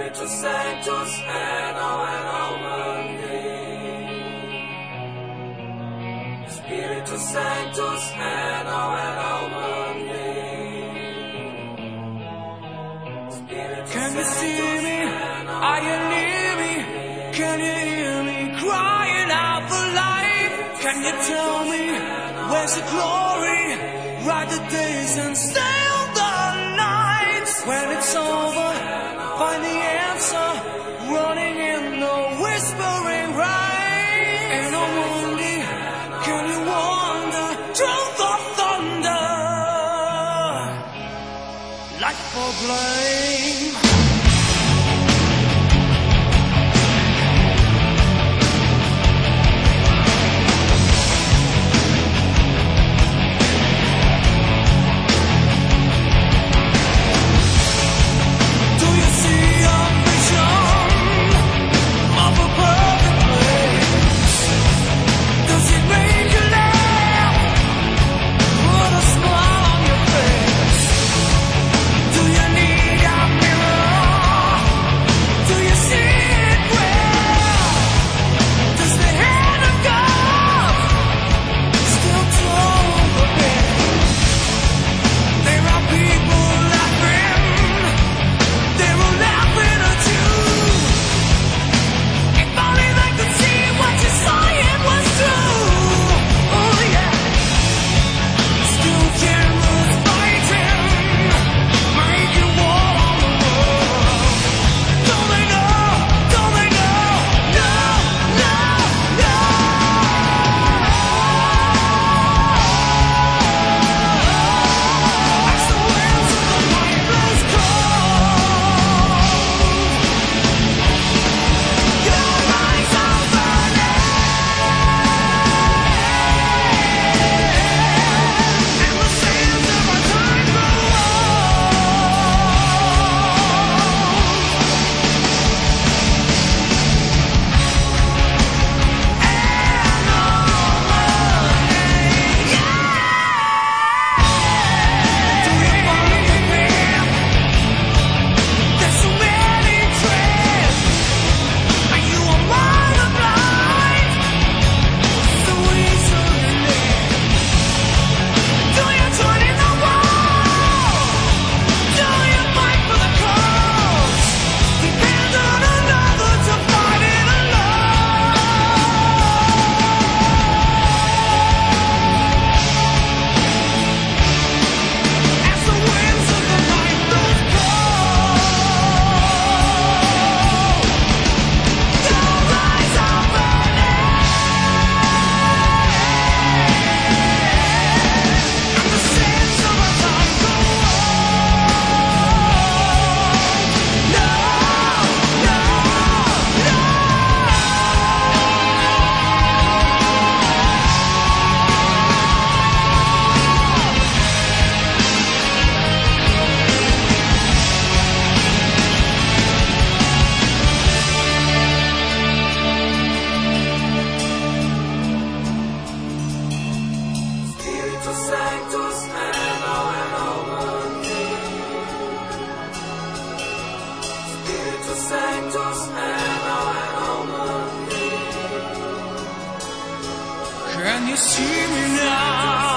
Spiritus Sanctus, Anno Domini. Spiritus Sanctus, Anno Domini. Can you see me? Are you near me? Can you hear me crying out for life? Can you tell me where's the glory? Ride the days and sail the nights. When it's over, find the answer, running in the whispering rain. And on Monday, can you wander through the thunder like for blame? Can you see me now?